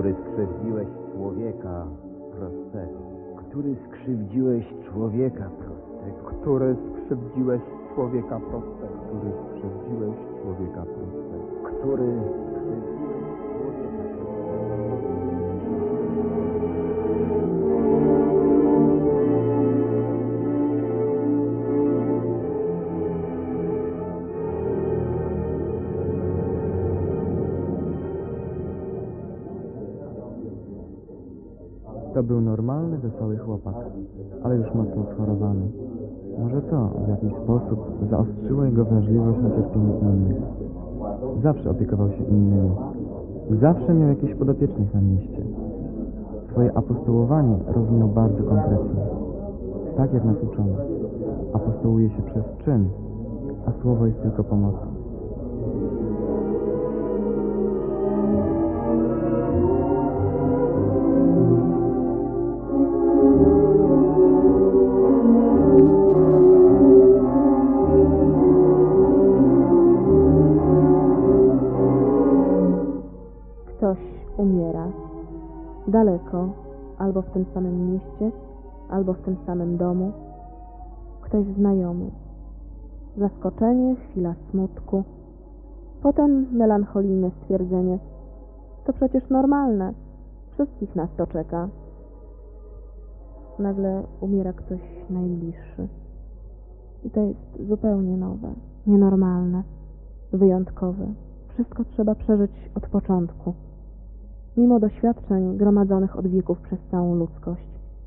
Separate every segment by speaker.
Speaker 1: który skrzywdziłeś człowieka prostego, który skrzywdziłeś człowieka prostego,
Speaker 2: który skrzywdziłeś człowieka prostego,
Speaker 3: który skrzywdziłeś człowieka prostego,
Speaker 1: który skrzywdziłeś człowieka
Speaker 4: To był normalny, wesoły chłopak, ale już mocno schorowany. Może to w jakiś sposób zaostrzyło jego wrażliwość na cierpienie innych. Zawsze opiekował się innymi. Zawsze miał jakichś podopiecznych na mieście. Swoje apostołowanie rozumiał bardzo konkretnie. Tak jak nas uczono. Apostołuje się przez czyn, a słowo jest tylko pomocą.
Speaker 5: Ktoś umiera daleko, albo w tym samym mieście, albo w tym samym domu. Ktoś znajomy. Zaskoczenie, chwila smutku. Potem melancholijne stwierdzenie. To przecież normalne. Wszystkich nas to czeka. Nagle umiera ktoś najbliższy. I to jest zupełnie nowe, nienormalne, wyjątkowe. Wszystko trzeba przeżyć od początku, mimo doświadczeń gromadzonych od wieków przez całą ludzkość.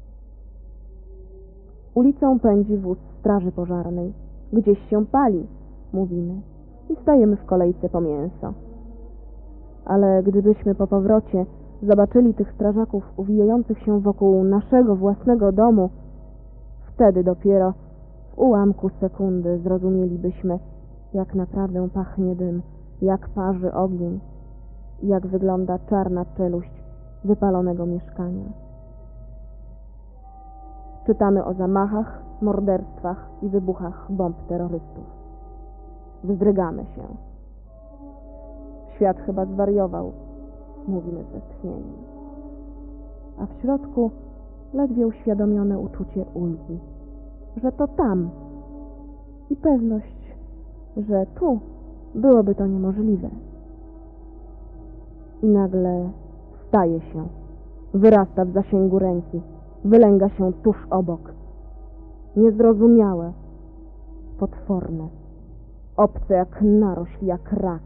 Speaker 5: Ulicą pędzi wóz straży pożarnej. Gdzieś się pali, mówimy, i stajemy w kolejce po mięso. Ale gdybyśmy po powrocie zobaczyli tych strażaków uwijających się wokół naszego własnego domu, wtedy dopiero w ułamku sekundy zrozumielibyśmy, jak naprawdę pachnie dym, jak parzy ogień, jak wygląda czarna czeluść wypalonego mieszkania. Czytamy o zamachach, morderstwach i wybuchach bomb terrorystów. Wzdrygamy się. Świat chyba zwariował, mówimy z westchnieniem. A w środku ledwie uświadomione uczucie ulgi, że to tam i pewność, że tu byłoby to niemożliwe. I nagle staje się, wyrasta w zasięgu ręki, wylęga się tuż obok. Niezrozumiałe, potworne, obce jak narośl, jak rak.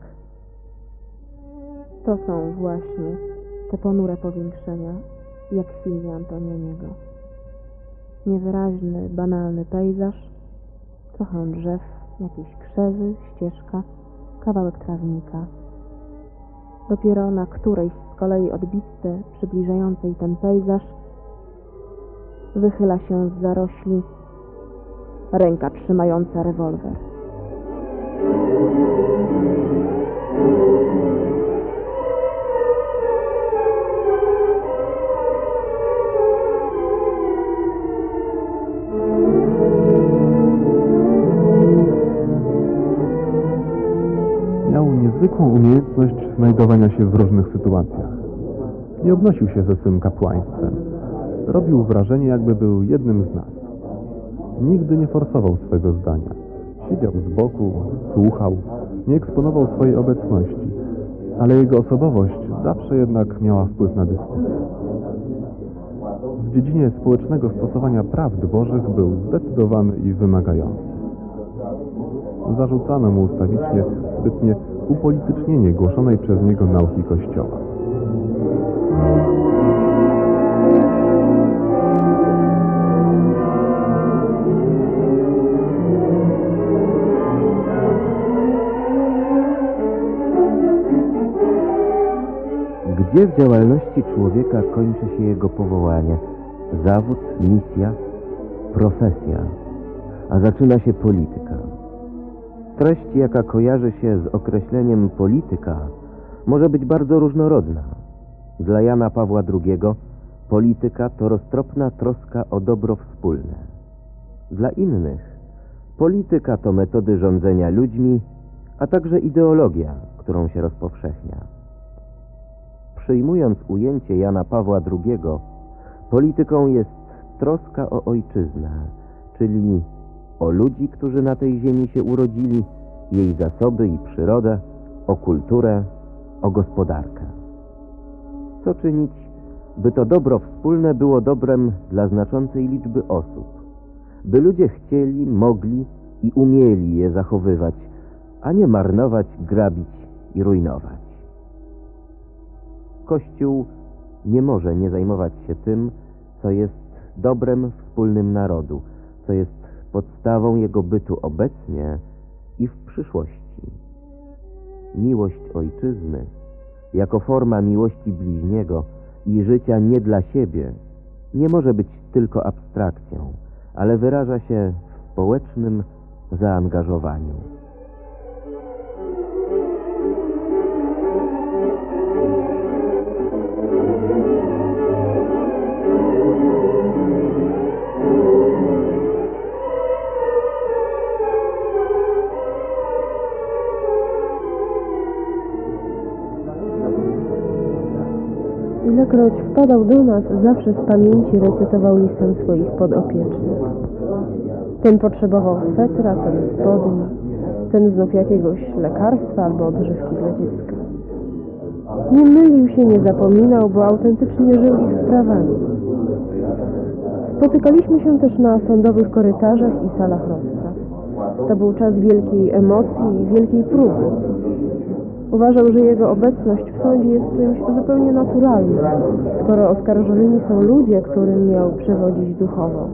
Speaker 5: To są właśnie te ponure powiększenia, jak w filmie Antonioniego. Niewyraźny, banalny pejzaż, trochę drzew, jakieś krzewy, ścieżka, kawałek trawnika. Dopiero na którejś z kolei odbitce przybliżającej ten pejzaż wychyla się z zarośli ręka trzymająca rewolwer.
Speaker 3: Miał niezwykłą umiejętność znajdowania się w różnych sytuacjach. Nie obnosił się ze swym kapłaństwem. Robił wrażenie, jakby był jednym z nas. Nigdy nie forsował swego zdania. Siedział z boku, słuchał, nie eksponował swojej obecności, ale jego osobowość zawsze jednak miała wpływ na dyskusję. W dziedzinie społecznego stosowania prawd bożych był zdecydowany i wymagający. Zarzucano mu ustawicznie zbytnie upolitycznienie głoszonej przez niego nauki Kościoła.
Speaker 1: Gdzie w działalności człowieka kończy się jego powołanie, zawód, misja, profesja, a zaczyna się polityka? Treść, jaka kojarzy się z określeniem polityka, może być bardzo różnorodna. Dla Jana Pawła II polityka to roztropna troska o dobro wspólne. Dla innych polityka to metody rządzenia ludźmi, a także ideologia, którą się rozpowszechnia. przyjmując ujęcie Jana Pawła II, polityką jest troska o ojczyznę, czyli o ludzi, którzy na tej ziemi się urodzili, jej zasoby i przyrodę, o kulturę, o gospodarkę. Co czynić, by to dobro wspólne było dobrem dla znaczącej liczby osób, by ludzie chcieli, mogli i umieli je zachowywać, a nie marnować, grabić i rujnować. Kościół nie może nie zajmować się tym, co jest dobrem wspólnym narodu, co jest podstawą jego bytu obecnie i w przyszłości. Miłość ojczyzny, jako forma miłości bliźniego i życia nie dla siebie, nie może być tylko abstrakcją, ale wyraża się w społecznym zaangażowaniu.
Speaker 6: Ilekroć wpadał do nas, zawsze z pamięci recytował listem swoich podopiecznych. Ten potrzebował swetra, ten spodni, ten znów jakiegoś lekarstwa albo odżywki dla dziecka. Nie mylił się, nie zapominał, bo autentycznie żył ich sprawami. Spotykaliśmy się też na sądowych korytarzach i salach rozpraw. To był czas wielkiej emocji i wielkiej próby. Uważał, że jego obecność w sądzie jest czymś zupełnie naturalnym, skoro oskarżonymi są ludzie, którym miał przewodzić duchowo.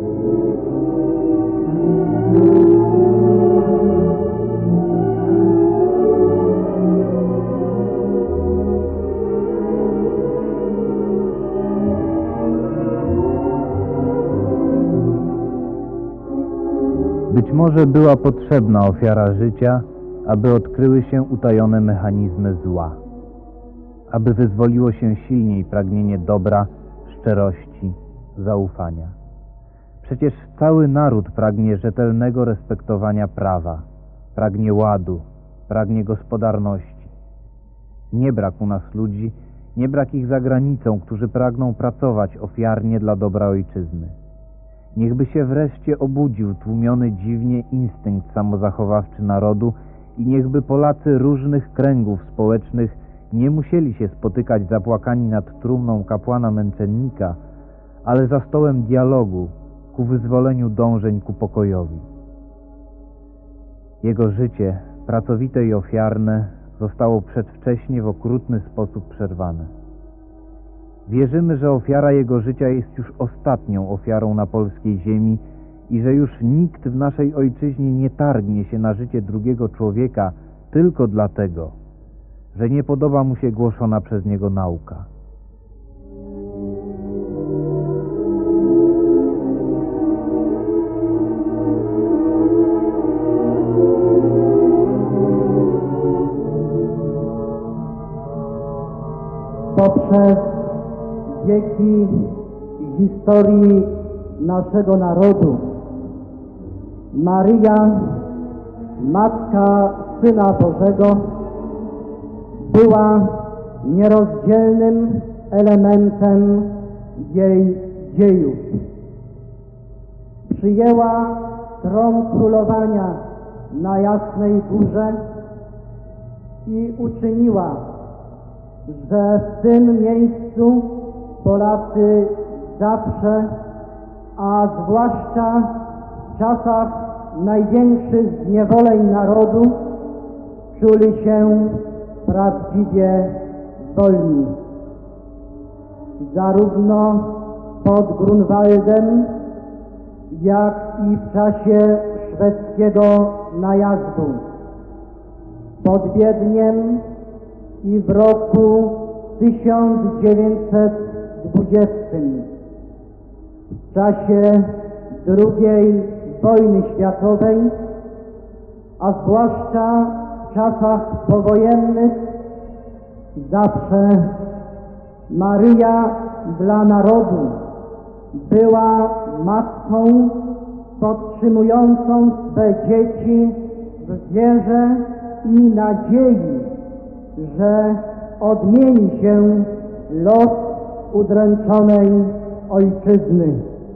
Speaker 7: Być może była potrzebna ofiara życia, aby odkryły się utajone mechanizmy zła, aby wyzwoliło się silniej pragnienie dobra, szczerości, zaufania. Przecież cały naród pragnie rzetelnego respektowania prawa, pragnie ładu, pragnie gospodarności. Nie brak u nas ludzi, nie brak ich za granicą, którzy pragną pracować ofiarnie dla dobra ojczyzny. Niechby się wreszcie obudził tłumiony dziwnie instynkt samozachowawczy narodu i niechby Polacy różnych kręgów społecznych nie musieli się spotykać zapłakani nad trumną kapłana męczennika, ale za stołem dialogu ku wyzwoleniu dążeń ku pokojowi. Jego życie, pracowite i ofiarne, zostało przedwcześnie w okrutny sposób przerwane. Wierzymy, że ofiara jego życia jest już ostatnią ofiarą na polskiej ziemi i że już nikt w naszej ojczyźnie nie targnie się na życie drugiego człowieka tylko dlatego, że nie podoba mu się głoszona przez niego nauka.
Speaker 8: Poprzez wieki historii naszego narodu Maryja, Matka Syna Bożego, była nierozdzielnym elementem jej dziejów. Przyjęła tron królowania na Jasnej Górze i uczyniła, że w tym miejscu Polacy zawsze, a zwłaszcza w czasach największych zniewoleń narodu, czuli się prawdziwie wolni. Zarówno pod Grunwaldem, jak i w czasie szwedzkiego najazdu, pod Wiedniem i w roku 1920, w czasie II wojny światowej, a zwłaszcza w czasach powojennych, zawsze Maryja dla narodu była matką podtrzymującą swe dzieci w wierze i nadziei, że odmieni się los udręczonej ojczyzny.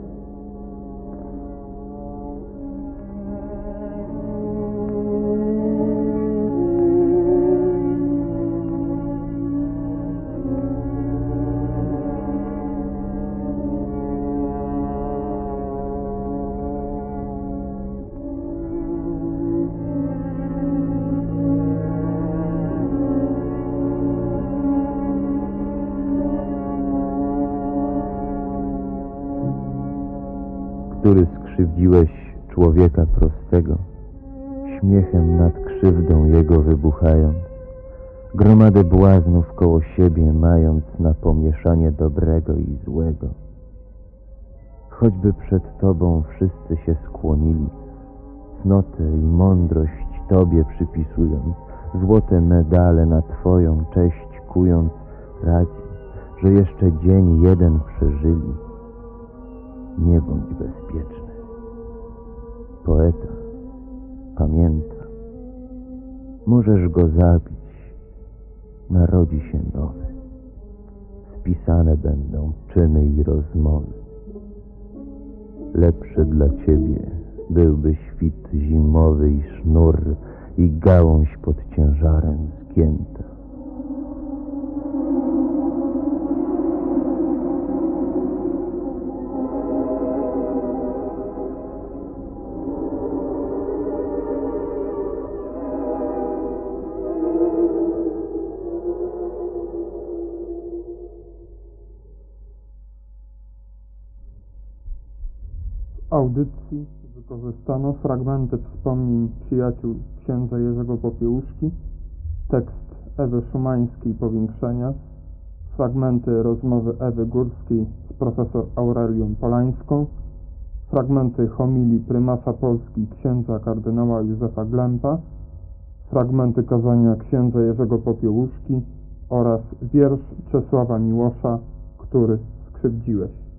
Speaker 1: Który skrzywdziłeś człowieka prostego, śmiechem nad krzywdą jego wybuchając, gromadę błaznów koło siebie mając na pomieszanie dobrego i złego. Choćby przed Tobą wszyscy się skłonili, cnotę i mądrość Tobie przypisując, złote medale na Twoją cześć kując, radzi, że jeszcze dzień jeden przeżyli. Nie bądź bezpieczny. Poeta pamięta. Możesz go zabić. Narodzi się nowy. Spisane będą czyny i rozmowy. Lepszy dla ciebie byłby świt zimowy i sznur i gałąź pod ciężarem zgięta.
Speaker 2: W audycji wykorzystano fragmenty wspomnień przyjaciół księdza Jerzego Popiełuszki, tekst Ewy Szumańskiej Powiększenia, fragmenty rozmowy Ewy Górskiej z profesor Aurelią Polańską, fragmenty homilii prymasa Polski księdza kardynała Józefa Glempa, fragmenty kazania księdza Jerzego Popiełuszki oraz wiersz Czesława Miłosza, Który skrzywdziłeś.